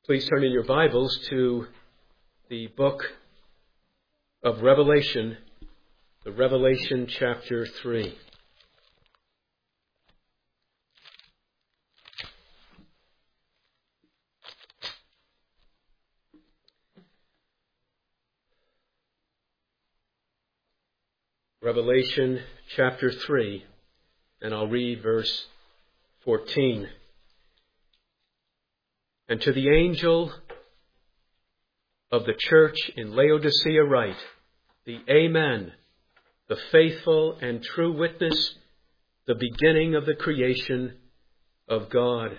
Please turn in your Bibles to the book of Revelation, the Revelation chapter 3. Revelation chapter 3, and I'll read verse 14. And to the angel of the church in Laodicea write, the Amen, the faithful and true witness, the beginning of the creation of God.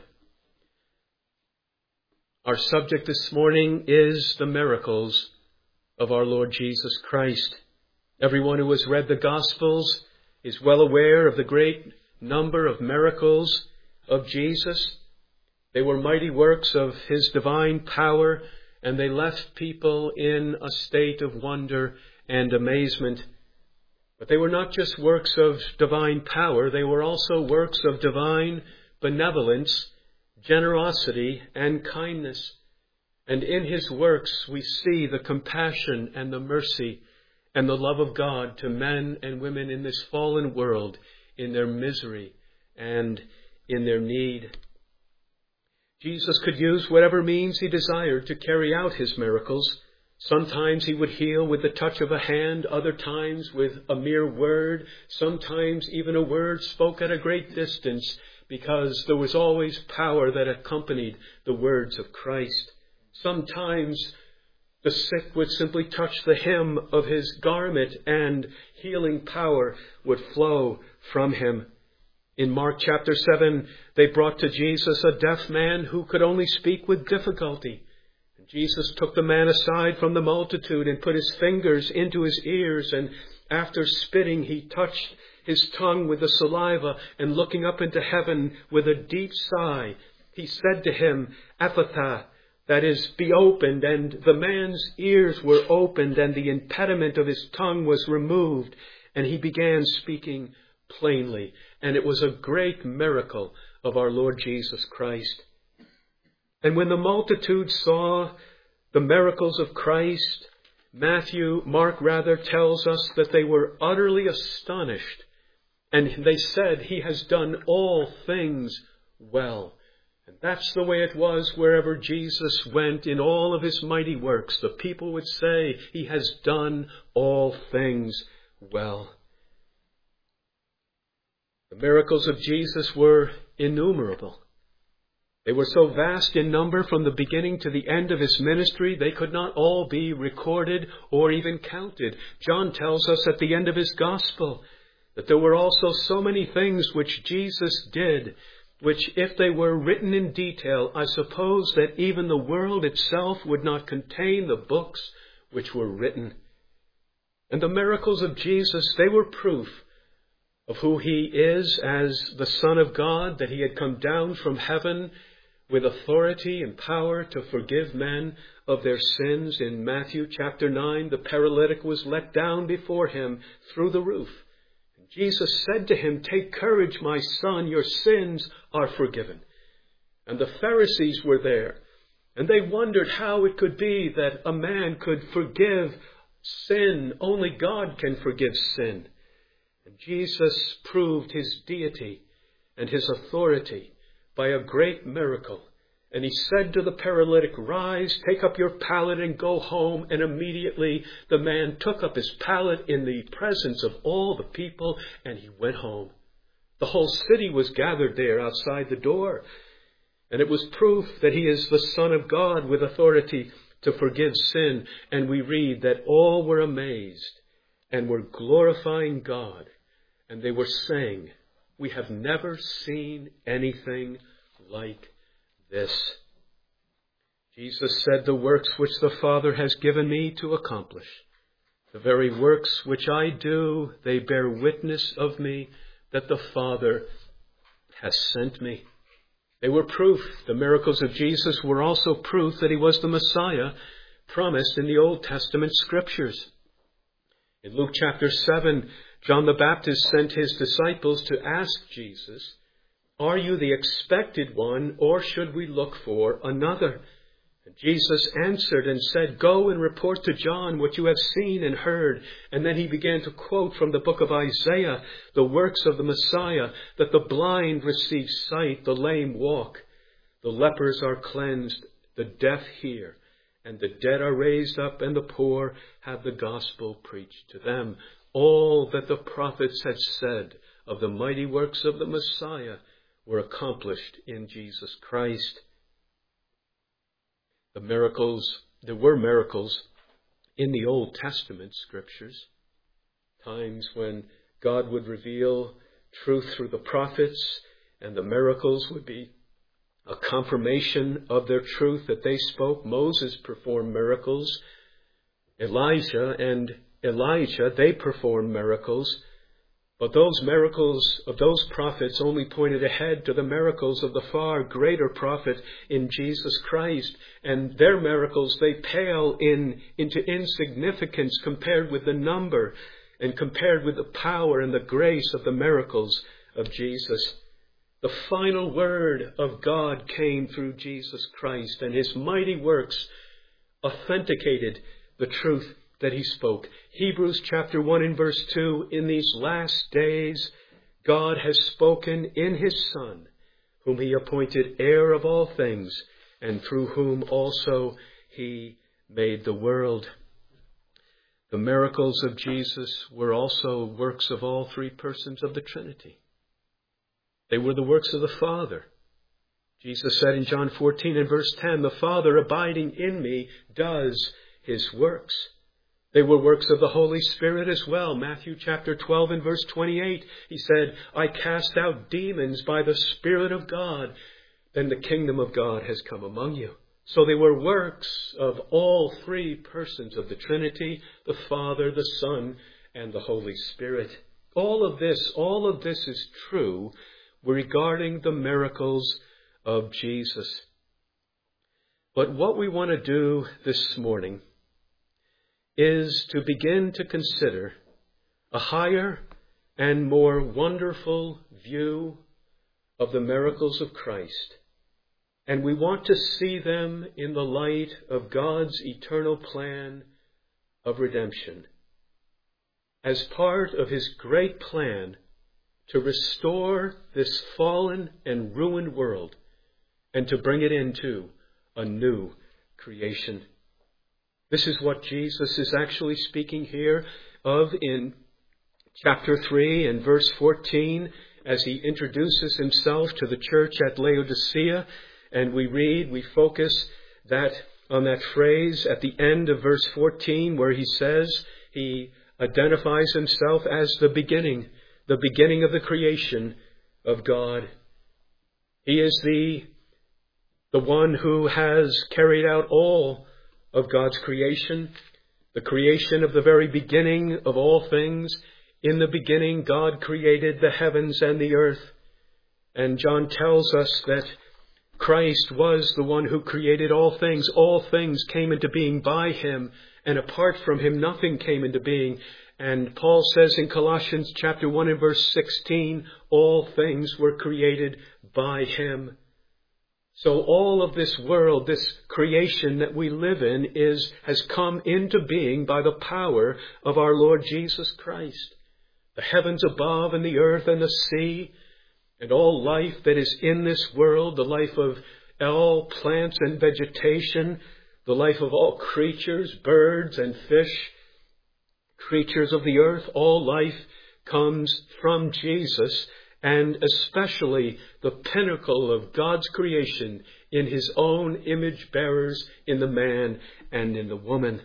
Our subject this morning is the miracles of our Lord Jesus Christ. Everyone who has read the Gospels is well aware of the great number of miracles of Jesus. They were mighty works of his divine power, and they left people in a state of wonder and amazement. But they were not just works of divine power, they were also works of divine benevolence, generosity, and kindness. And in his works we see the compassion and the mercy and the love of God to men and women in this fallen world, in their misery and in their need. Jesus could use whatever means he desired to carry out his miracles. Sometimes he would heal with the touch of a hand, other times with a mere word, sometimes even a word spoke at a great distance, because there was always power that accompanied the words of Christ. Sometimes the sick would simply touch the hem of his garment and healing power would flow from him. In Mark chapter 7, they brought to Jesus a deaf man who could only speak with difficulty. And Jesus took the man aside from the multitude and put his fingers into his ears, and after spitting, he touched his tongue with the saliva, and looking up into heaven with a deep sigh, he said to him, Ephphatha, that is, be opened, and the man's ears were opened, and the impediment of his tongue was removed, and he began speaking plainly. And it was a great miracle of our Lord Jesus Christ. And when the multitude saw the miracles of Christ, Mark tells us that they were utterly astonished. And they said, he has done all things well. And that's the way it was wherever Jesus went in all of his mighty works. The people would say, he has done all things well. The miracles of Jesus were innumerable. They were so vast in number from the beginning to the end of his ministry, they could not all be recorded or even counted. John tells us at the end of his gospel that there were also so many things which Jesus did, which if they were written in detail, I suppose that even the world itself would not contain the books which were written. And the miracles of Jesus, they were proof of who he is as the Son of God, that he had come down from heaven with authority and power to forgive men of their sins. In Matthew chapter 9, the paralytic was let down before him through the roof. And Jesus said to him, take courage, my son, your sins are forgiven. And the Pharisees were there, and they wondered how it could be that a man could forgive sin. Only God can forgive sin. And Jesus proved his deity and his authority by a great miracle. And he said to the paralytic, rise, take up your pallet and go home. And immediately the man took up his pallet in the presence of all the people, and he went home. The whole city was gathered there outside the door. And it was proof that he is the Son of God with authority to forgive sin. And we read that all were amazed and were glorifying God. And they were saying, we have never seen anything like this. Jesus said, the works which the Father has given me to accomplish, the very works which I do, they bear witness of me that the Father has sent me. They were proof. The miracles of Jesus were also proof that he was the Messiah promised in the Old Testament scriptures. In Luke chapter 7, John the Baptist sent his disciples to ask Jesus, are you the expected one, or should we look for another? And Jesus answered and said, "Go and report to John what you have seen and heard." And then he began to quote from the book of Isaiah, the works of the Messiah, that the blind receive sight, the lame walk, the lepers are cleansed, the deaf hear, and the dead are raised up, and the poor have the gospel preached to them. All that the prophets had said of the mighty works of the Messiah were accomplished in Jesus Christ. There were miracles in the Old Testament scriptures, times when God would reveal truth through the prophets, and the miracles would be a confirmation of their truth that they spoke. Moses performed miracles. Elijah and Elijah, they performed miracles. But those miracles of those prophets only pointed ahead to the miracles of the far greater prophet in Jesus Christ. And their miracles, they pale into insignificance compared with the number and compared with the power and the grace of the miracles of Jesus. The final word of God came through Jesus Christ, and his mighty works authenticated the truth that he spoke. Hebrews chapter 1 and verse 2, "In these last days God has spoken in his Son, whom he appointed heir of all things, and through whom also he made the world." The miracles of Jesus were also works of all three persons of the Trinity. They were the works of the Father. Jesus said in John 14 and verse 10, "The Father abiding in me does his works." They were works of the Holy Spirit as well. Matthew chapter 12 and verse 28, he said, "I cast out demons by the Spirit of God, then the kingdom of God has come among you." So they were works of all three persons of the Trinity, the Father, the Son, and the Holy Spirit. All of this is true regarding the miracles of Jesus. But what we want to do this morning is to begin to consider a higher and more wonderful view of the miracles of Christ. And we want to see them in the light of God's eternal plan of redemption, as part of his great plan to restore this fallen and ruined world and to bring it into a new creation. This is what Jesus is actually speaking here of in chapter 3 and verse 14 as he introduces himself to the church at Laodicea. And we focus on that phrase at the end of verse 14 where he identifies himself as the beginning of the creation of God. He is the one who has carried out all of God's creation, the creation of the very beginning of all things. In the beginning, God created the heavens and the earth. And John tells us that Christ was the one who created all things. All things came into being by him, and apart from him, nothing came into being. And Paul says in Colossians chapter 1 and verse 16, all things were created by him. So all of this world, this creation that we live in has come into being by the power of our Lord Jesus Christ. The heavens above and the earth and the sea and all life that is in this world, the life of all plants and vegetation, the life of all creatures, birds and fish, creatures of the earth, all life comes from Jesus, and especially the pinnacle of God's creation in his own image bearers, in the man and in the woman.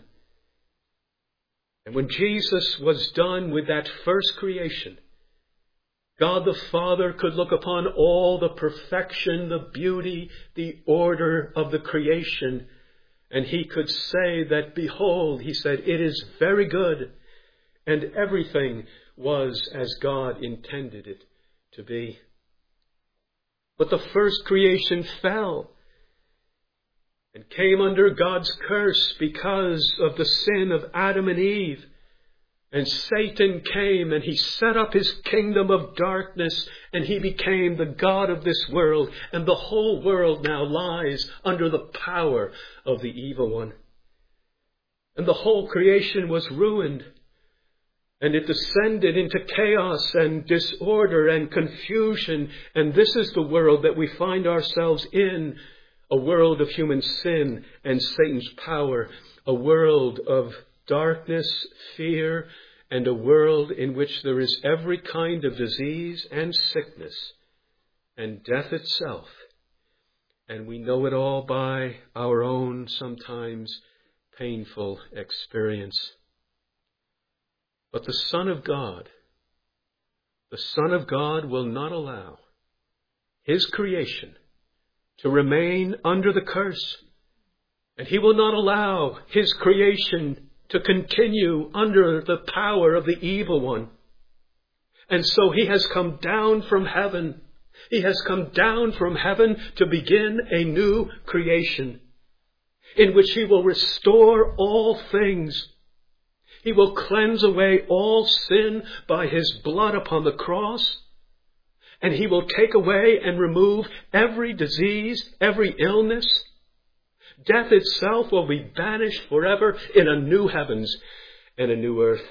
And when Jesus was done with that first creation, God the Father could look upon all the perfection, the beauty, the order of the creation, and he could say that, behold, he said, it is very good, and everything was as God intended it to be. But the first creation fell and came under God's curse because of the sin of Adam and Eve. And Satan came and he set up his kingdom of darkness, and he became the god of this world. And the whole world now lies under the power of the evil one. And the whole creation was ruined. And it descended into chaos and disorder and confusion. And this is the world that we find ourselves in. A world of human sin and Satan's power. A world of darkness, fear, and a world in which there is every kind of disease and sickness and death itself. And we know it all by our own, sometimes painful experience. But the Son of God will not allow his creation to remain under the curse. And he will not allow his creation to continue under the power of the evil one. And so he has come down from heaven. He has come down from heaven to begin a new creation in which he will restore all things. He will cleanse away all sin by his blood upon the cross. And he will take away and remove every disease, every illness. Death itself will be banished forever in a new heavens and a new earth.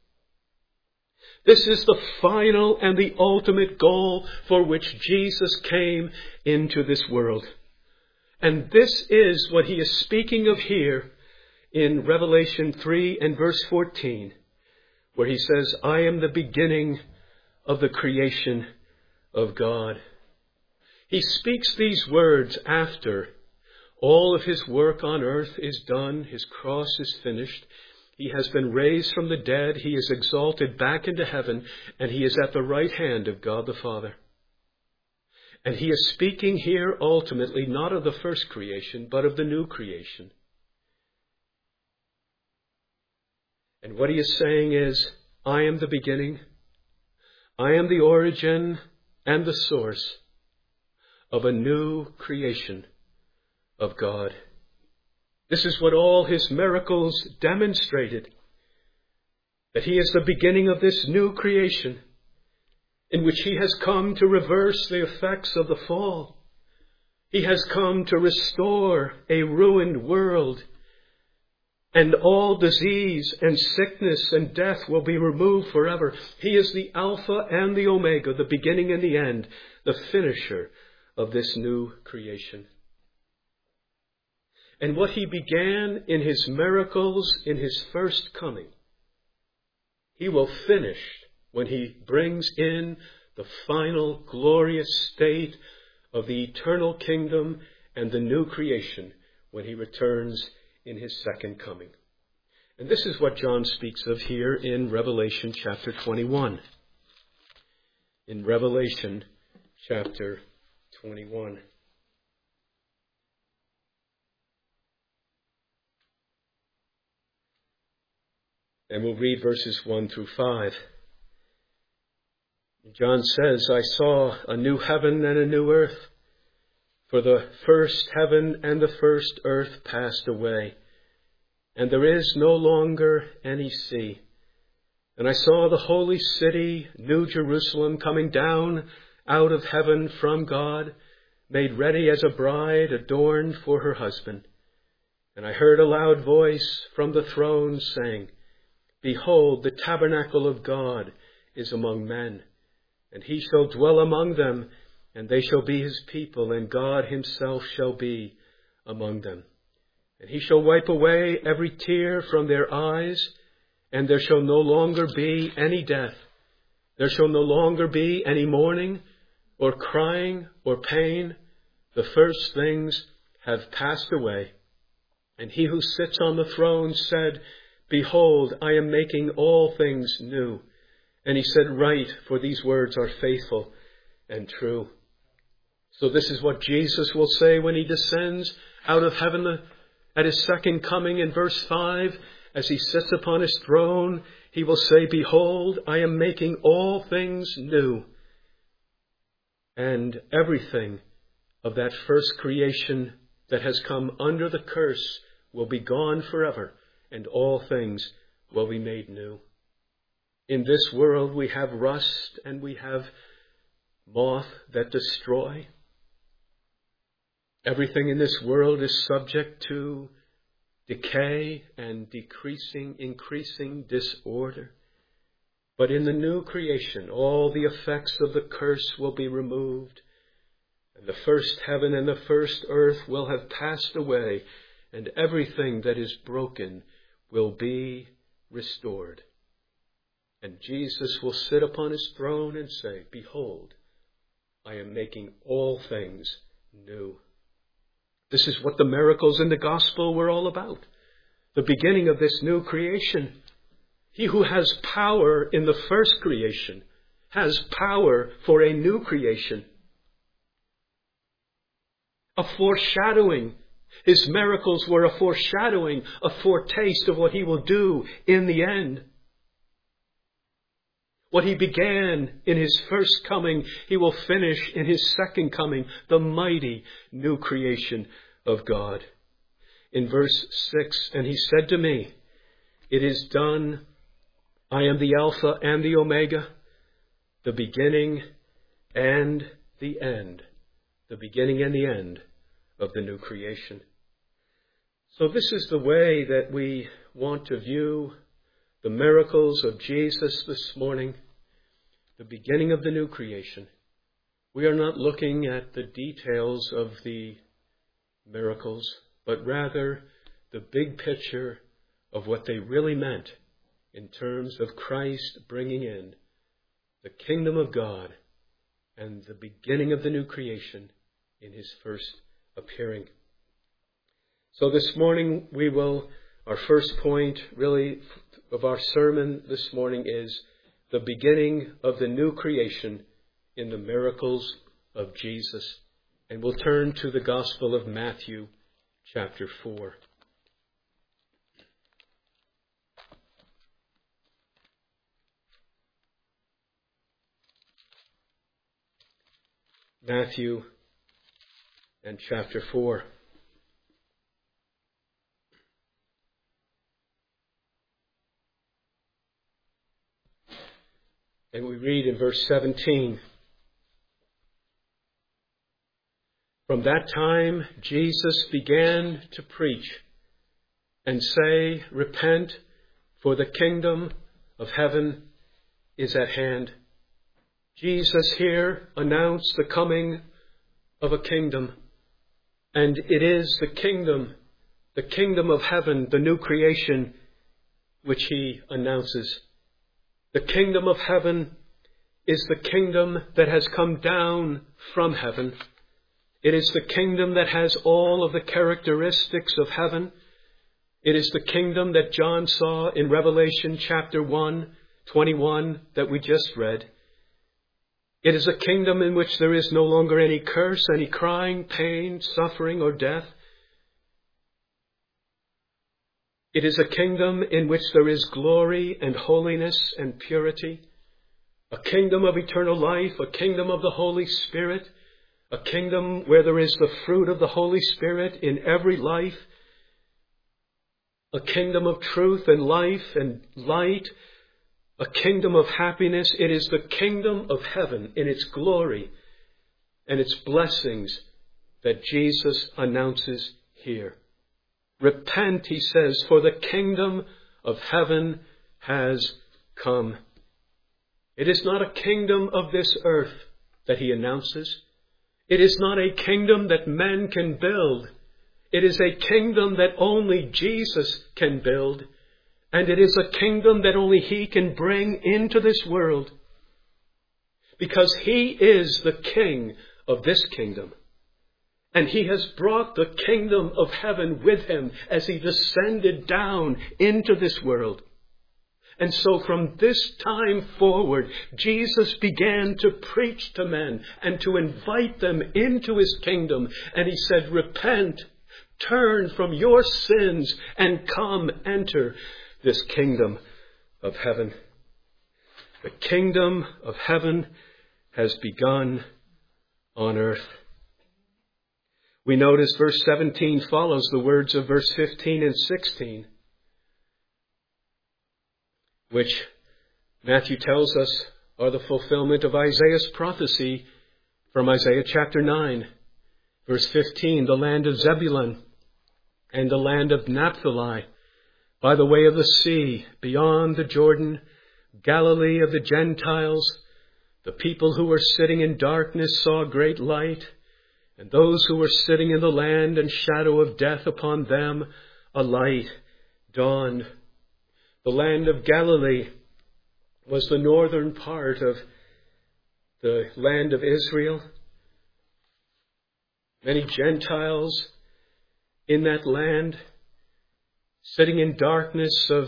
This is the final and the ultimate goal for which Jesus came into this world. And this is what he is speaking of here in Revelation 3 and verse 14, where he says, I am the beginning of the creation of God. He speaks these words after all of his work on earth is done. His cross is finished. He has been raised from the dead. He is exalted back into heaven. And he is at the right hand of God the Father. And he is speaking here ultimately not of the first creation, but of the new creation. And what he is saying is, I am the beginning. I am the origin and the source of a new creation of God. This is what all his miracles demonstrated. That he is the beginning of this new creation in which he has come to reverse the effects of the fall. He has come to restore a ruined world. And all disease and sickness and death will be removed forever. He is the Alpha and the Omega, the beginning and the end, the finisher of this new creation. And what he began in his miracles in his first coming, he will finish when he brings in the final glorious state of the eternal kingdom and the new creation when he returns in his second coming. And this is what John speaks of here in Revelation chapter 21. In Revelation chapter 21. And we'll read verses 1 through 5. John says, I saw a new heaven and a new earth, for the first heaven and the first earth passed away, and there is no longer any sea. And I saw the holy city, New Jerusalem, coming down out of heaven from God, made ready as a bride adorned for her husband. And I heard a loud voice from the throne saying, Behold, the tabernacle of God is among men, and he shall dwell among them, and they shall be his people, and God himself shall be among them. And he shall wipe away every tear from their eyes, and there shall no longer be any death. There shall no longer be any mourning, or crying, or pain. The first things have passed away. And he who sits on the throne said, Behold, I am making all things new. And he said, Write, for these words are faithful and true. So this is what Jesus will say when he descends out of heaven at his second coming in verse 5. As he sits upon his throne, he will say, Behold, I am making all things new. And everything of that first creation that has come under the curse will be gone forever, and all things will be made new. In this world we have rust and we have moth that destroy. Everything in this world is subject to decay and increasing disorder. But in the new creation, all the effects of the curse will be removed, and the first heaven and the first earth will have passed away, and everything that is broken will be restored. And Jesus will sit upon his throne and say, "Behold, I am making all things new." This is what the miracles in the gospel were all about. The beginning of this new creation. He who has power in the first creation has power for a new creation. A foreshadowing. His miracles were a foreshadowing, a foretaste of what he will do in the end. What he began in his first coming, he will finish in his second coming, the mighty new creation of God. In verse 6, and he said to me, "It is done. I am the Alpha and the Omega, the beginning and the end." The beginning and the end of the new creation. So this is the way that we want to view the miracles of Jesus this morning, the beginning of the new creation. We are not looking at the details of the miracles, but rather the big picture of what they really meant in terms of Christ bringing in the kingdom of God and the beginning of the new creation in his first appearing. So this morning our first point really of our sermon this morning is the beginning of the new creation in the miracles of Jesus. And we'll turn to the Gospel of Matthew, chapter 4. Matthew and chapter 4. And we read in verse 17. From that time, Jesus began to preach and say, "Repent, for the kingdom of heaven is at hand." Jesus here announced the coming of a kingdom. And it is the kingdom of heaven, the new creation, which he announces. The kingdom of heaven is the kingdom that has come down from heaven. It is the kingdom that has all of the characteristics of heaven. It is the kingdom that John saw in Revelation chapter 1:21 that we just read. It is a kingdom in which there is no longer any curse, any crying, pain, suffering, or death. It is a kingdom in which there is glory and holiness and purity. A kingdom of eternal life, a kingdom of the Holy Spirit, a kingdom where there is the fruit of the Holy Spirit in every life. A kingdom of truth and life and light, a kingdom of happiness. It is the kingdom of heaven in its glory and its blessings that Jesus announces here. Repent, he says, for the kingdom of heaven has come. It is not a kingdom of this earth that he announces. It is not a kingdom that men can build. It is a kingdom that only Jesus can build. And it is a kingdom that only he can bring into this world. Because he is the king of this kingdom. And he has brought the kingdom of heaven with him as he descended down into this world. And so from this time forward, Jesus began to preach to men and to invite them into his kingdom. And he said, "Repent, turn from your sins and come enter this kingdom of heaven." The kingdom of heaven has begun on earth. We notice verse 17 follows the words of verse 15 and 16, which Matthew tells us are the fulfillment of Isaiah's prophecy from Isaiah chapter 9, verse 15, the land of Zebulun and the land of Naphtali, by the way of the sea, beyond the Jordan, Galilee of the Gentiles. The people who were sitting in darkness saw great light, and those who were sitting in the land and shadow of death, upon them a light dawned. The land of Galilee was the northern part of the land of Israel. Many Gentiles in that land, sitting in darkness of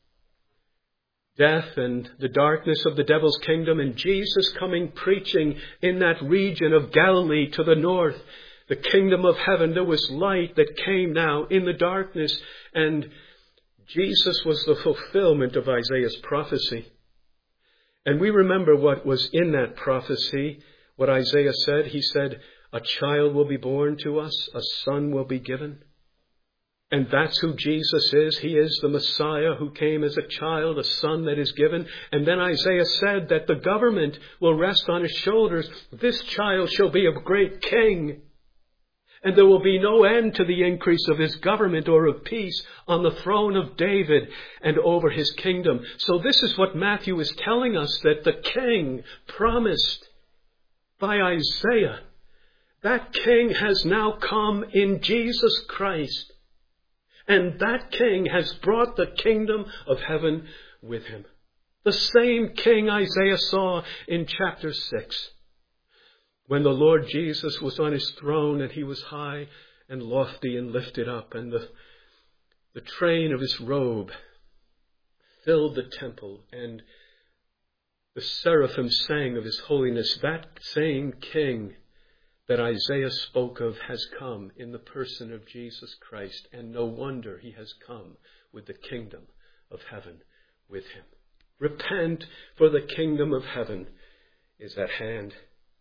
death and the darkness of the devil's kingdom, and Jesus coming preaching in that region of Galilee to the north, the kingdom of heaven. There was light that came now in the darkness, and Jesus was the fulfillment of Isaiah's prophecy. And we remember what was in that prophecy, what Isaiah said. He said, a child will be born to us, a son will be given. And that's who Jesus is. He is the Messiah who came as a child, a son that is given. And then Isaiah said that the government will rest on his shoulders. This child shall be a great king. And there will be no end to the increase of his government or of peace on the throne of David and over his kingdom. So this is what Matthew is telling us, that the king promised by Isaiah, that king has now come in Jesus Christ. And that king has brought the kingdom of heaven with him. The same king Isaiah saw in chapter 6. When the Lord Jesus was on his throne and he was high and lofty and lifted up, and the train of his robe filled the temple, and the seraphim sang of his holiness, that same king that Isaiah spoke of has come in the person of Jesus Christ, and no wonder he has come with the kingdom of heaven with him. Repent, for the kingdom of heaven is at hand.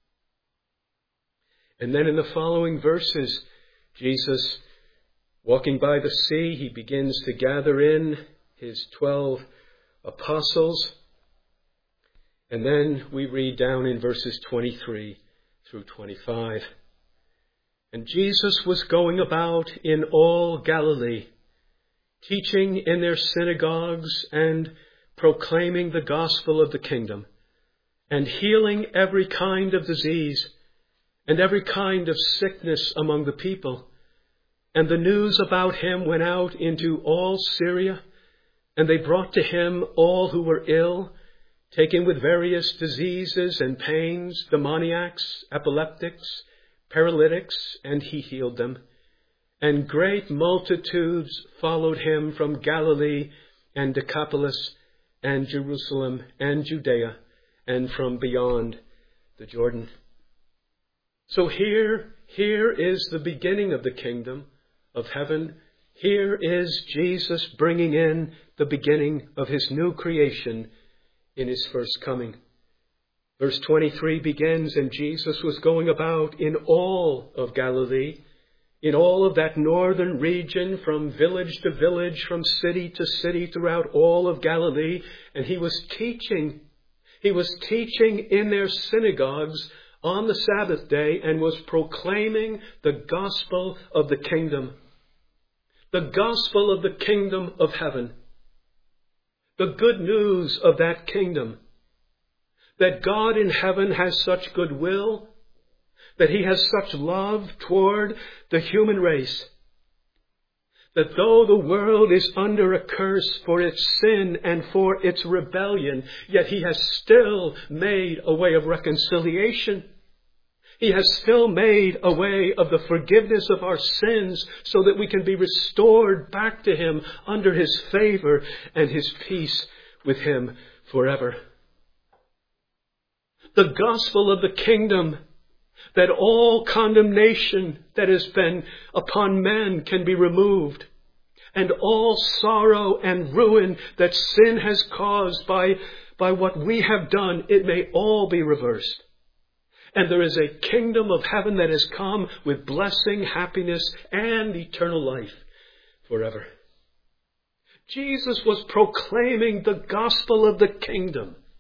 And then in the following verses, Jesus, walking by the sea, he begins to gather in his 12 apostles. And then we read down in verses 23 through 25. And Jesus was going about in all Galilee, teaching in their synagogues and proclaiming the gospel of the kingdom, and healing every kind of disease and every kind of sickness among the people. And the news about him went out into all Syria, and they brought to him all who were ill, taken with various diseases and pains, demoniacs, epileptics, paralytics, and he healed them. And great multitudes followed him from Galilee and Decapolis and Jerusalem and Judea and from beyond the Jordan. So here is the beginning of the kingdom of heaven. Here is Jesus bringing in the beginning of his new creation in his first coming. Verse 23 begins, and Jesus was going about in all of Galilee, in all of that northern region, from village to village, from city to city, throughout all of Galilee. And he was teaching. He was teaching in their synagogues on the Sabbath day and was proclaiming the gospel of the kingdom. The gospel of the kingdom of heaven. The good news of that kingdom. That God in heaven has such goodwill, that he has such love toward the human race, that though the world is under a curse for its sin and for its rebellion, yet he has still made a way of reconciliation. He has still made a way of the forgiveness of our sins so that we can be restored back to him under his favor and his peace with him forever. The gospel of the kingdom, that all condemnation that has been upon men can be removed, and all sorrow and ruin that sin has caused by what we have done, it may all be reversed. And there is a kingdom of heaven that has come with blessing, happiness, and eternal life forever. Jesus was proclaiming the gospel of the kingdom.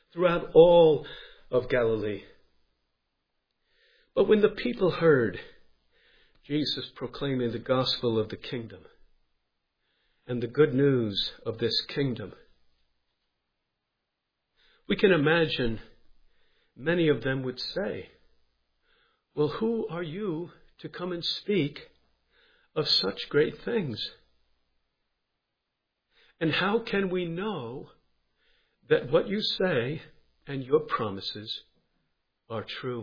throughout all of Galilee. But when the people heard Jesus proclaiming the gospel of the kingdom and the good news of this kingdom, we can imagine many of them would say, well, who are you to come and speak of such great things? And how can we know that what you say and your promises are true?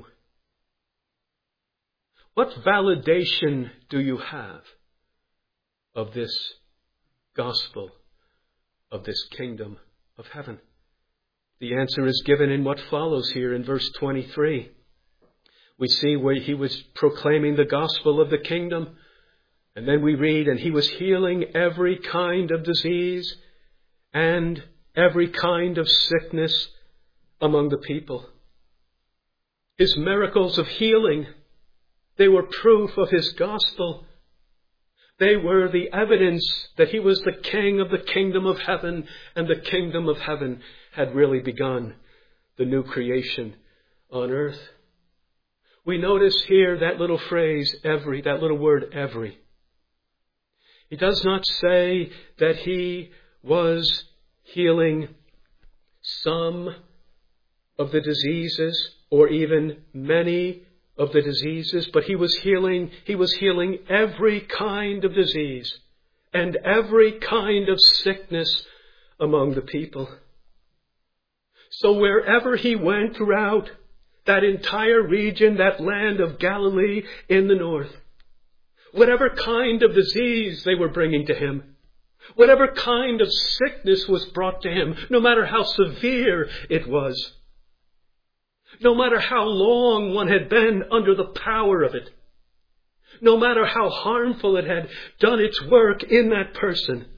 What validation do you have of this gospel, of this kingdom of heaven? The answer is given in what follows here in verse 23. We see where he was proclaiming the gospel of the kingdom. And then we read, and he was healing every kind of disease and every kind of sickness among the people. His miracles of healing, they were proof of his gospel. They were the evidence that he was the king of the kingdom of heaven, and the kingdom of heaven had really begun, the new creation on earth. We notice here that little phrase, every, that little word, every. He does not say that he was healing some of the diseases or even many of the diseases, but he was healing every kind of disease and every kind of sickness among the people. So wherever he went throughout that entire region, that land of Galilee in the north, whatever kind of disease they were bringing to him, whatever kind of sickness was brought to him, no matter how severe it was, no matter how long one had been under the power of it, no matter how harmful it had done its work in that person,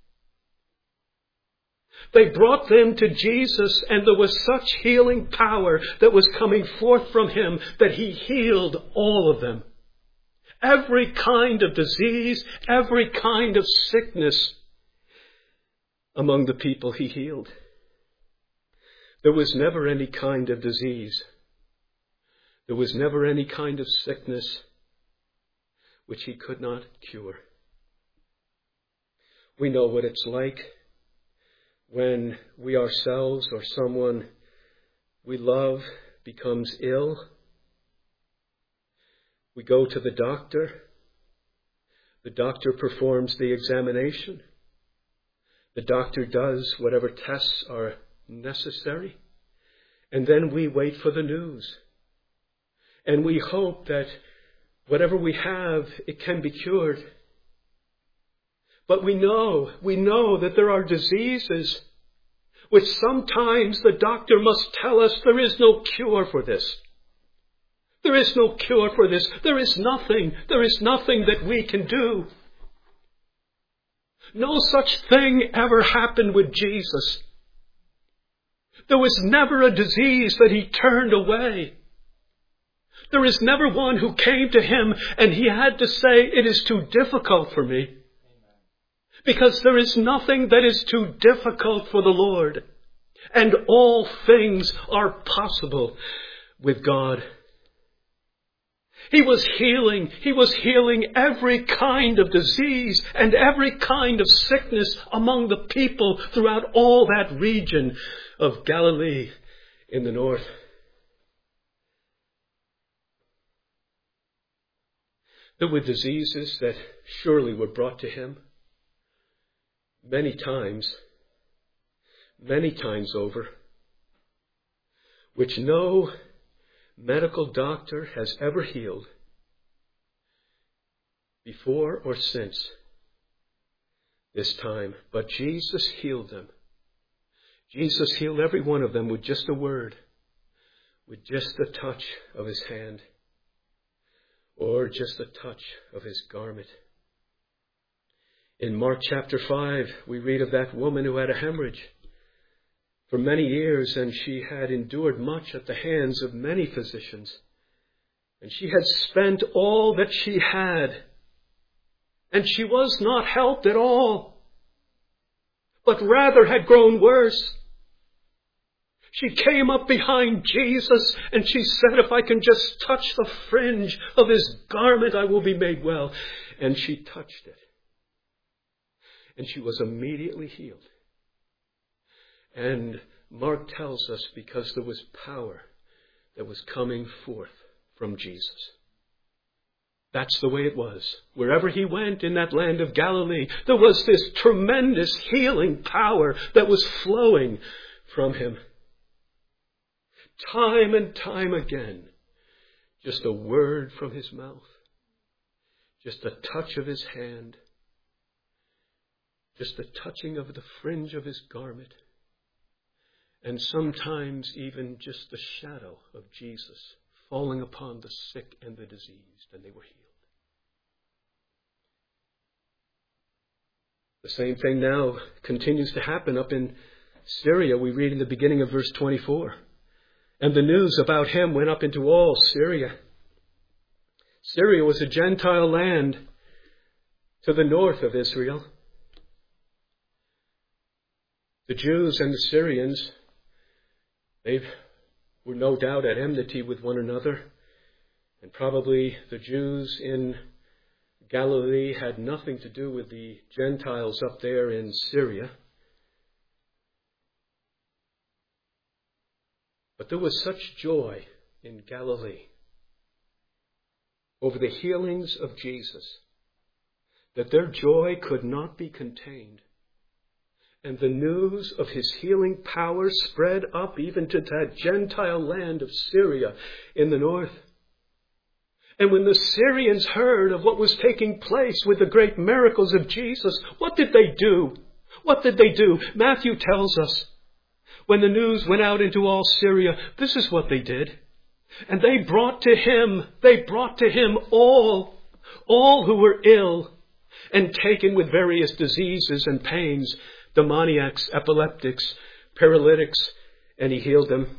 they brought them to Jesus, and there was such healing power that was coming forth from him that he healed all of them. Every kind of disease, every kind of sickness among the people he healed. There was never any kind of disease. There was never any kind of sickness which he could not cure. We know what it's like when we ourselves or someone we love becomes ill. We go to the doctor. The doctor performs the examination. The doctor does whatever tests are necessary. And then we wait for the news. And we hope that whatever we have, it can be cured. But we know that there are diseases which sometimes the doctor must tell us there is no cure for this. There is no cure for this. There is nothing that we can do. No such thing ever happened with Jesus. There was never a disease that he turned away. There is never one who came to him and he had to say, it is too difficult for me. Because there is nothing that is too difficult for the Lord. And all things are possible with God. He was healing every kind of disease and every kind of sickness among the people throughout all that region of Galilee in the north. There were diseases that surely were brought to him many times over, which no medical doctor has ever healed before or since this time. But Jesus healed them. Jesus healed every one of them with just a word, with just the touch of his hand, or just the touch of his garment. In Mark chapter 5, we read of that woman who had a hemorrhage for many years, and she had endured much at the hands of many physicians. And she had spent all that she had, and she was not helped at all, but rather had grown worse. She came up behind Jesus and she said, if I can just touch the fringe of his garment, I will be made well. And she touched it. And she was immediately healed. And Mark tells us because there was power that was coming forth from Jesus. That's the way it was. Wherever he went in that land of Galilee, there was this tremendous healing power that was flowing from him. Time and time again, just a word from his mouth, just a touch of his hand, just the touching of the fringe of his garment, and sometimes even just the shadow of Jesus falling upon the sick and the diseased, and they were healed. The same thing now continues to happen up in Syria. We read in the beginning of verse 24. And the news about him went up into all Syria. Syria was a Gentile land to the north of Israel. The Jews and the Syrians, they were no doubt at enmity with one another. And probably the Jews in Galilee had nothing to do with the Gentiles up there in Syria. But there was such joy in Galilee over the healings of Jesus that their joy could not be contained. And the news of his healing power spread up even to that Gentile land of Syria in the north. And when the Syrians heard of what was taking place with the great miracles of Jesus, what did they do? What did they do? Matthew tells us, when the news went out into all Syria, this is what they did. And they brought to him all who were ill and taken with various diseases and pains, demoniacs, epileptics, paralytics, and he healed them.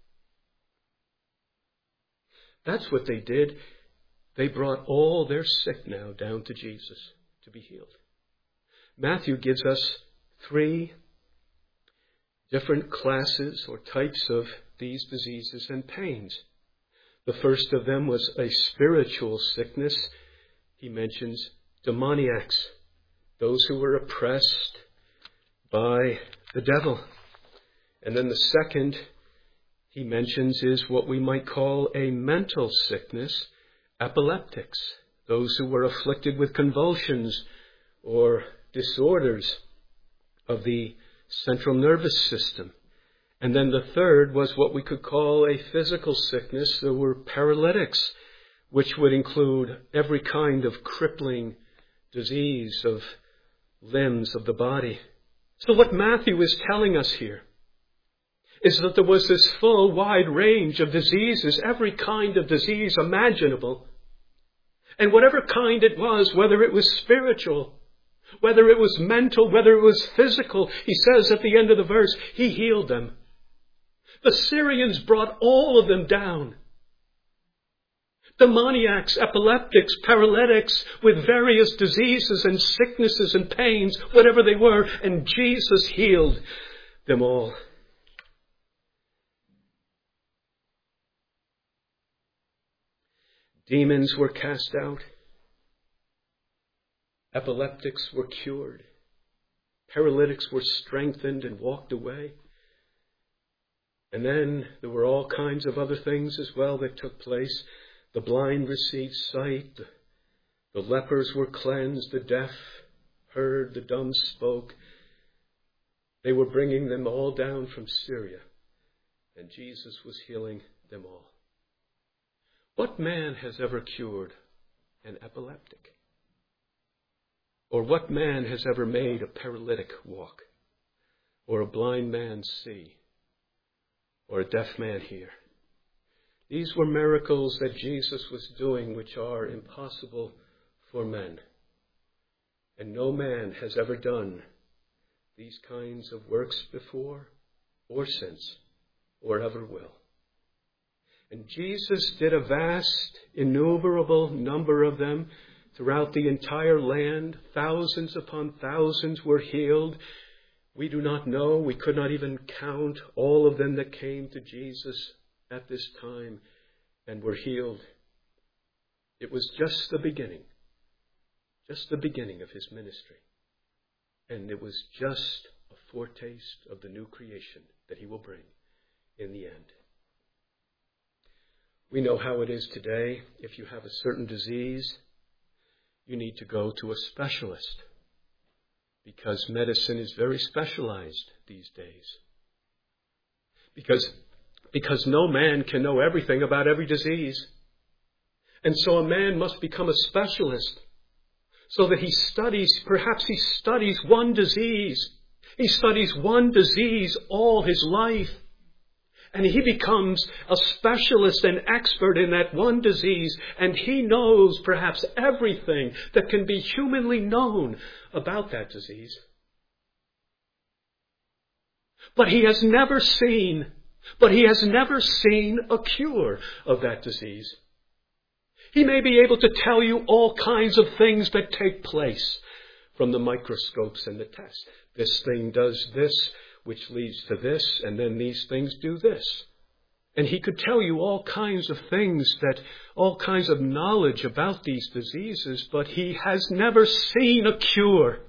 That's what they did. They brought all their sick now down to Jesus to be healed. Matthew gives us 3 different classes or types of these diseases and pains. The first of them was a spiritual sickness. He mentions demoniacs, those who were oppressed by the devil. And then the second he mentions is what we might call a mental sickness, epileptics, those who were afflicted with convulsions or disorders of the central nervous system. And then the third was what we could call a physical sickness. There were paralytics, which would include every kind of crippling disease of limbs of the body. So what Matthew is telling us here is that there was this full, wide range of diseases, every kind of disease imaginable. And whatever kind it was, whether it was spiritual, whether it was mental, whether it was physical, he says at the end of the verse, he healed them. The Syrians brought all of them down. Demoniacs, epileptics, paralytics, with various diseases and sicknesses and pains, whatever they were, and Jesus healed them all. Demons were cast out. Epileptics were cured. Paralytics were strengthened and walked away. And then there were all kinds of other things as well that took place. The blind received sight. The lepers were cleansed. The deaf heard. The dumb spoke. They were bringing them all down from Syria. And Jesus was healing them all. What man has ever cured an epileptic? Or what man has ever made a paralytic walk? Or a blind man see? Or a deaf man hear? These were miracles that Jesus was doing which are impossible for men. And no man has ever done these kinds of works before or since or ever will. And Jesus did a vast, innumerable number of them throughout the entire land. Thousands upon thousands were healed We do not know. We could not even count all of them that came to Jesus at this time and were healed. It was just the beginning of his ministry. And it was just a foretaste of the new creation that he will bring in the end. We know how it is today. If you have a certain disease, you need to go to a specialist, because medicine is very specialized these days. Because no man can know everything about every disease. And so a man must become a specialist so that perhaps he studies one disease. He studies one disease all his life. And he becomes a specialist and expert in that one disease. And he knows perhaps everything that can be humanly known about that disease. But he has never seen a cure of that disease. He may be able to tell you all kinds of things that take place from the microscopes and the tests. This thing does this, which leads to this, and then these things do this. And he could tell you all kinds of things, all kinds of knowledge about these diseases, but he has never seen a cure.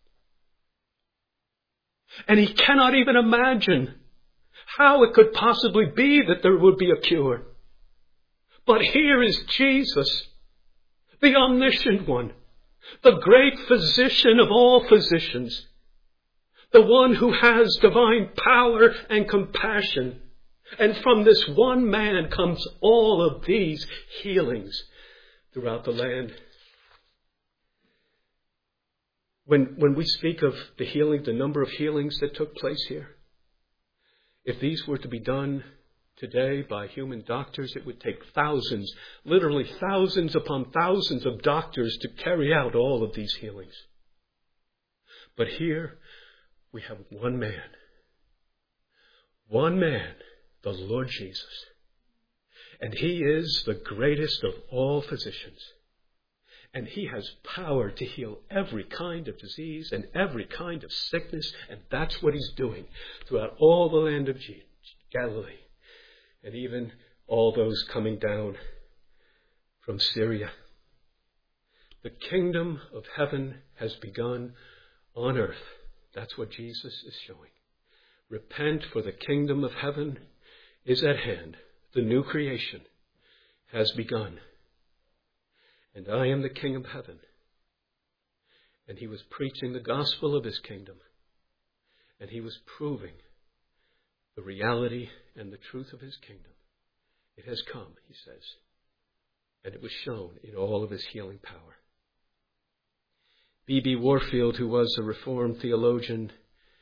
And he cannot even imagine how it could possibly be that there would be a cure. But here is Jesus, the omniscient one, the great physician of all physicians, the one who has divine power and compassion. And from this one man comes all of these healings throughout the land. When we speak of the number of healings that took place here, if these were to be done today by human doctors, it would take thousands, literally thousands upon thousands of doctors to carry out all of these healings. But here we have one man, the Lord Jesus. And he is the greatest of all physicians. And he has power to heal every kind of disease and every kind of sickness. And that's what he's doing throughout all the land of Galilee. And even all those coming down from Syria. The kingdom of heaven has begun on earth. That's what Jesus is showing. Repent, for the kingdom of heaven is at hand. The new creation has begun. And I am the King of heaven. And he was preaching the gospel of his kingdom. And he was proving the reality and the truth of his kingdom. It has come, he says. And it was shown in all of his healing power. B.B. Warfield, who was a Reformed theologian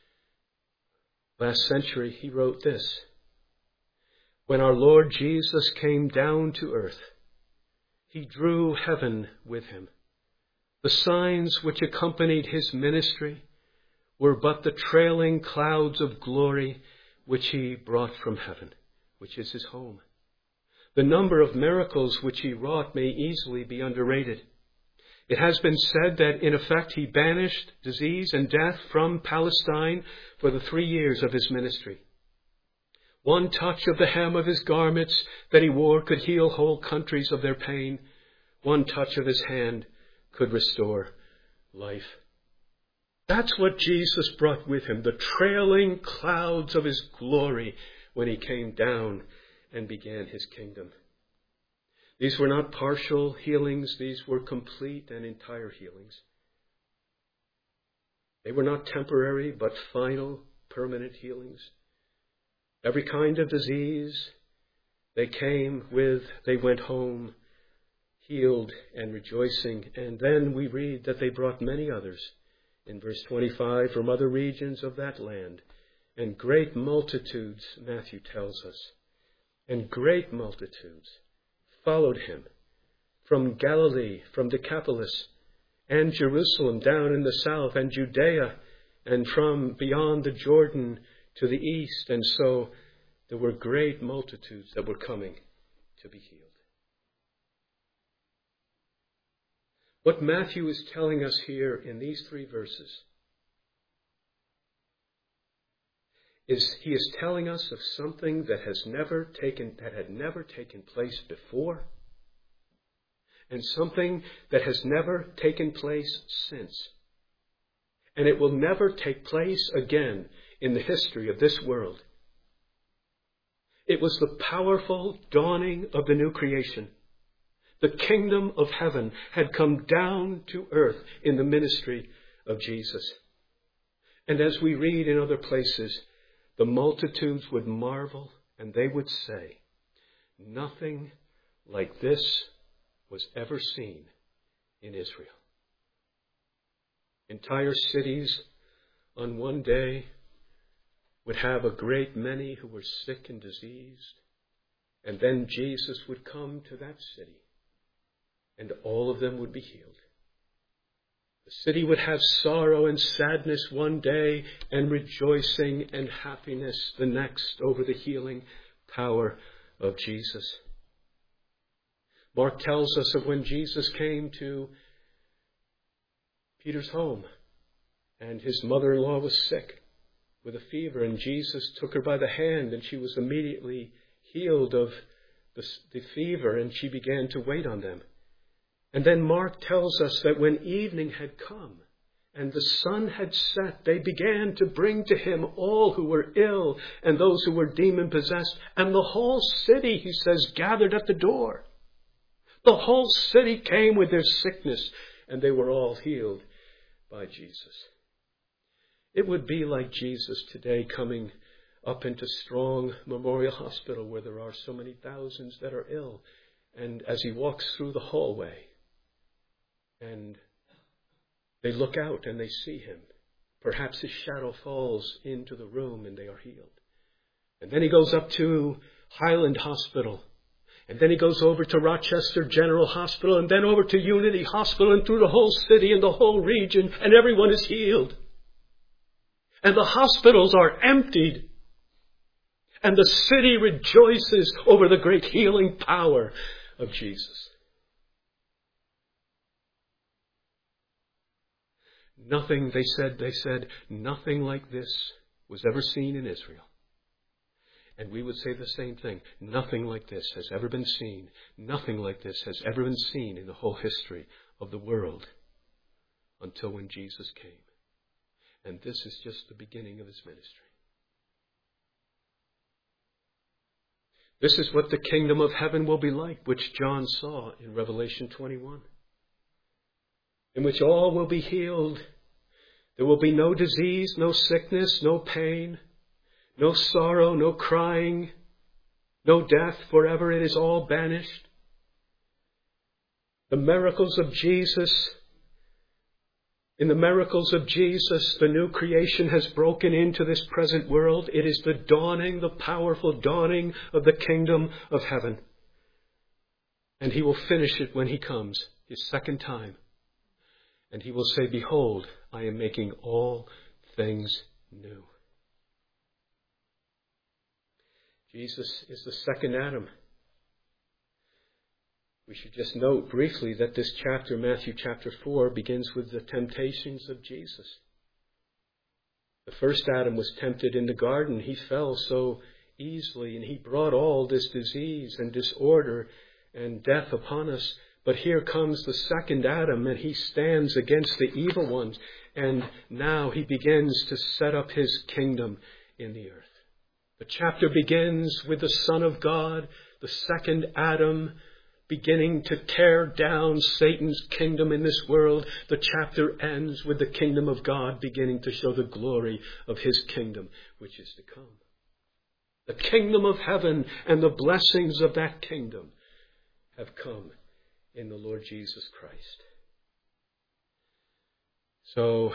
last century, he wrote this: when our Lord Jesus came down to earth, he drew heaven with him. The signs which accompanied his ministry were but the trailing clouds of glory which he brought from heaven, which is his home. The number of miracles which he wrought may easily be underrated. It has been said that, in effect, he banished disease and death from Palestine for the 3 years of his ministry. One touch of the hem of his garments that he wore could heal whole countries of their pain. One touch of his hand could restore life. That's what Jesus brought with him, the trailing clouds of his glory when he came down and began his kingdom. These were not partial healings. These were complete and entire healings. They were not temporary, but final, permanent healings. Every kind of disease they came with, they went home, healed and rejoicing. And then we read that they brought many others, in verse 25, from other regions of that land. And great multitudes, Matthew tells us, and great multitudes followed him from Galilee, from Decapolis, and Jerusalem down in the south, and Judea, and from beyond the Jordan to the east. And so there were great multitudes that were coming to be healed. What Matthew is telling us here in these 3 verses He is telling us of something that had never taken place before, and something that has never taken place since. And it will never take place again in the history of this world. It was the powerful dawning of the new creation. The kingdom of heaven had come down to earth in the ministry of Jesus. And as we read in other places, the multitudes would marvel and they would say, nothing like this was ever seen in Israel. Entire cities on one day would have a great many who were sick and diseased. And then Jesus would come to that city and all of them would be healed. The city would have sorrow and sadness one day and rejoicing and happiness the next over the healing power of Jesus. Mark tells us of when Jesus came to Peter's home and his mother-in-law was sick with a fever, and Jesus took her by the hand and she was immediately healed of the fever, and she began to wait on them. And then Mark tells us that when evening had come and the sun had set, they began to bring to him all who were ill and those who were demon-possessed. And the whole city, he says, gathered at the door. The whole city came with their sickness, and they were all healed by Jesus. It would be like Jesus today coming up into Strong Memorial Hospital, where there are so many thousands that are ill. And as he walks through the hallway, and they look out and they see him, perhaps his shadow falls into the room and they are healed. And then he goes up to Highland Hospital. And then he goes over to Rochester General Hospital, and then over to Unity Hospital, and through the whole city and the whole region, and everyone is healed. And the hospitals are emptied. And the city rejoices over the great healing power of Jesus. Nothing, they said, nothing like this was ever seen in Israel. And we would say the same thing. Nothing like this has ever been seen. Nothing like this has ever been seen in the whole history of the world until when Jesus came. And this is just the beginning of his ministry. This is what the kingdom of heaven will be like, which John saw in Revelation 21. In which all will be healed. There will be no disease, no sickness, no pain, no sorrow, no crying, no death. Forever it is all banished. The miracles of Jesus, in the miracles of Jesus, the new creation has broken into this present world. It is the dawning, the powerful dawning of the kingdom of heaven. And he will finish it when he comes, his second time. And he will say, behold, I am making all things new. Jesus is the second Adam. We should just note briefly that this chapter, Matthew chapter 4, begins with the temptations of Jesus. The first Adam was tempted in the garden. He fell so easily, and he brought all this disease and disorder and death upon us. But here comes the second Adam, and he stands against the evil ones. And now he begins to set up his kingdom in the earth. The chapter begins with the Son of God, the second Adam, beginning to tear down Satan's kingdom in this world. The chapter ends with the kingdom of God beginning to show the glory of his kingdom, which is to come. The kingdom of heaven and the blessings of that kingdom have come in the Lord Jesus Christ. So,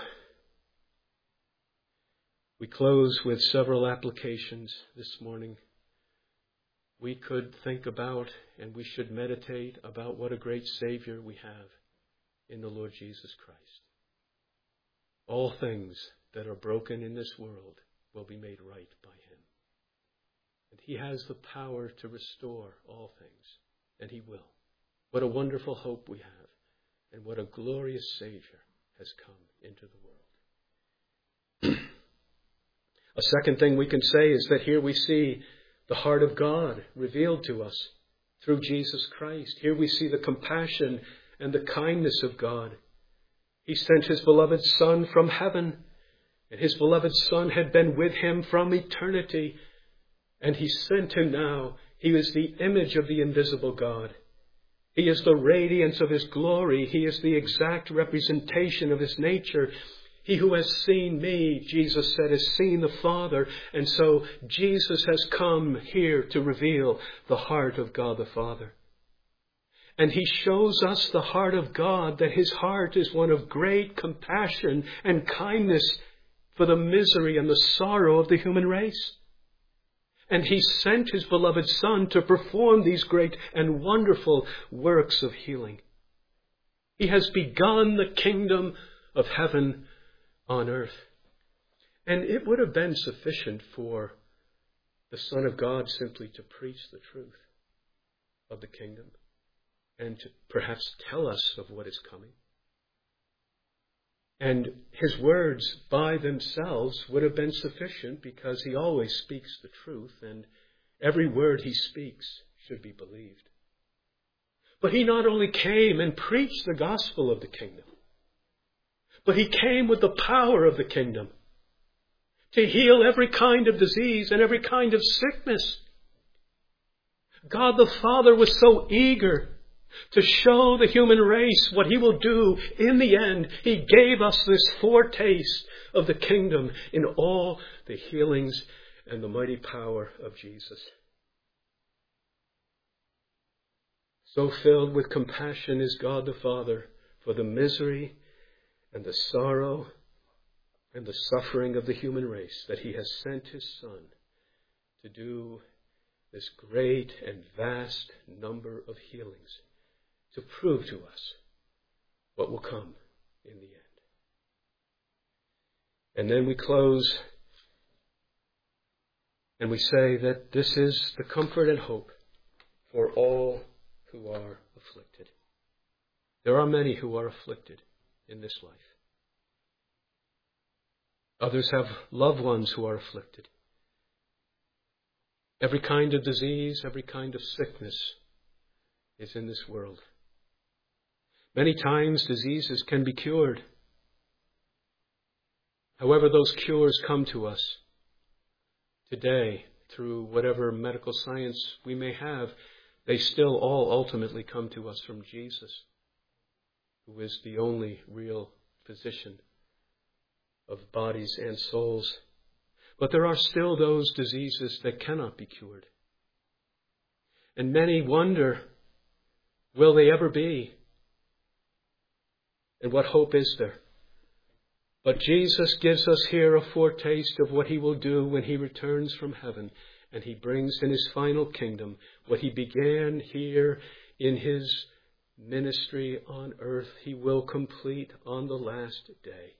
we close with several applications this morning. We could think about and we should meditate about what a great Savior we have in the Lord Jesus Christ. All things that are broken in this world will be made right by him. And he has the power to restore all things, and he will. What a wonderful hope we have, and what a glorious Savior has come into the world. A second thing we can say is that here we see the heart of God revealed to us through Jesus Christ. Here we see the compassion and the kindness of God. He sent His beloved Son from heaven, and His beloved Son had been with Him from eternity, and He sent Him now. He is the image of the invisible God. He is the radiance of His glory. He is the exact representation of His nature. He who has seen me, Jesus said, has seen the Father. And so Jesus has come here to reveal the heart of God the Father. And He shows us the heart of God, that His heart is one of great compassion and kindness for the misery and the sorrow of the human race. And He sent His beloved Son to perform these great and wonderful works of healing. He has begun the kingdom of heaven on earth. And it would have been sufficient for the Son of God simply to preach the truth of the kingdom and to perhaps tell us of what is coming. And His words by themselves would have been sufficient, because He always speaks the truth, and every word He speaks should be believed. But He not only came and preached the gospel of the kingdom, but He came with the power of the kingdom to heal every kind of disease and every kind of sickness. God the Father was so eager to show the human race what He will do in the end. He gave us this foretaste of the kingdom in all the healings and the mighty power of Jesus. So filled with compassion is God the Father for the misery and the sorrow and the suffering of the human race, that He has sent His Son to do this great and vast number of healings, to prove to us what will come in the end. And then we close and we say that this is the comfort and hope for all who are afflicted. There are many who are afflicted in this life. Others have loved ones who are afflicted. Every kind of disease, every kind of sickness is in this world. Many times diseases can be cured. However, those cures come to us today through whatever medical science we may have, they still all ultimately come to us from Jesus, who is the only real physician of bodies and souls. But there are still those diseases that cannot be cured. And many wonder, will they ever be? And what hope is there? But Jesus gives us here a foretaste of what He will do when He returns from heaven, and He brings in His final kingdom what He began here in His ministry on earth, He will complete on the last day.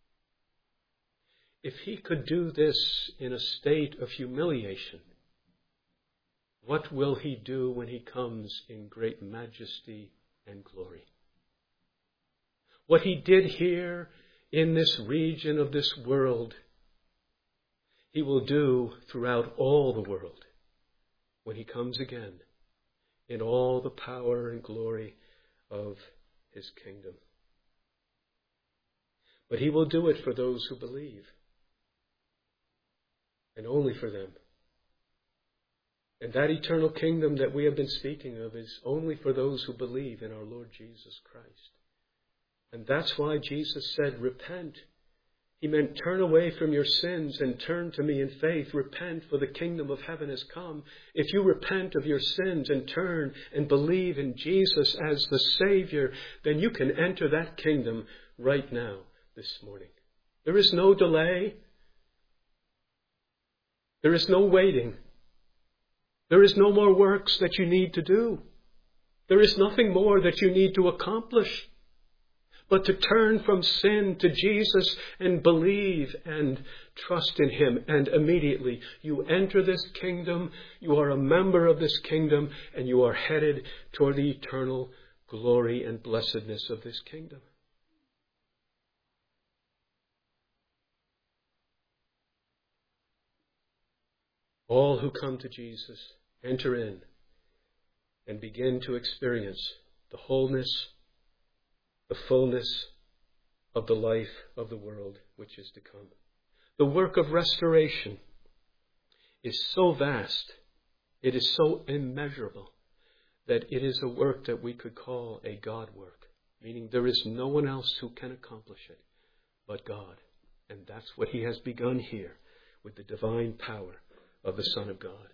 If He could do this in a state of humiliation, what will He do when He comes in great majesty and glory? What He did here in this region of this world, He will do throughout all the world when He comes again in all the power and glory of His kingdom. But He will do it for those who believe, and only for them. And that eternal kingdom that we have been speaking of is only for those who believe in our Lord Jesus Christ. And that's why Jesus said, repent. He meant turn away from your sins and turn to me in faith. Repent, for the kingdom of heaven has come. If you repent of your sins and turn and believe in Jesus as the Savior, then you can enter that kingdom right now, this morning. There is no delay. There is no waiting. There is no more works that you need to do. There is nothing more that you need to accomplish, but to turn from sin to Jesus and believe and trust in Him. And immediately you enter this kingdom, you are a member of this kingdom, and you are headed toward the eternal glory and blessedness of this kingdom. All who come to Jesus enter in and begin to experience the wholeness, the fullness of the life of the world which is to come. The work of restoration is so vast, it is so immeasurable, that it is a work that we could call a God work, meaning there is no one else who can accomplish it but God. And that's what he has begun here with the divine power of the Son of God.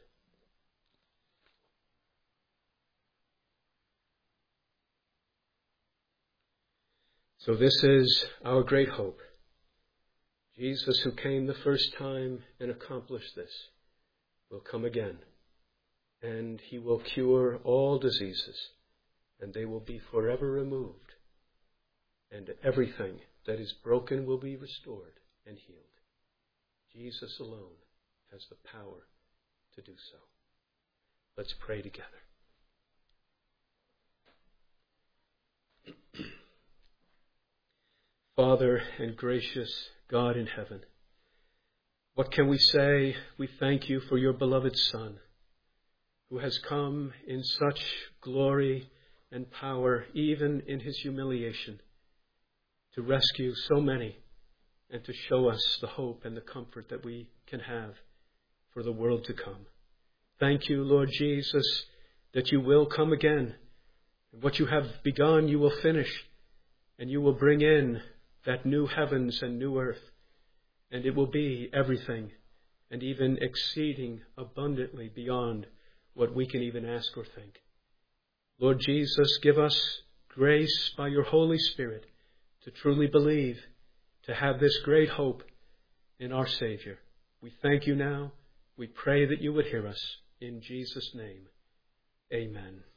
So this is our great hope. Jesus, who came the first time and accomplished this, will come again. And he will cure all diseases, and they will be forever removed. And everything that is broken will be restored and healed. Jesus alone has the power to do so. Let's pray together. Father and gracious God in heaven, what can we say? We thank you for your beloved Son, who has come in such glory and power, even in his humiliation, to rescue so many and to show us the hope and the comfort that we can have for the world to come. Thank you, Lord Jesus, that you will come again. What you have begun, you will finish, and you will bring in that new heavens and new earth, and it will be everything, and even exceeding abundantly beyond what we can even ask or think. Lord Jesus, give us grace by your Holy Spirit to truly believe, to have this great hope in our Savior. We thank you now. We pray that you would hear us. In Jesus' name, amen.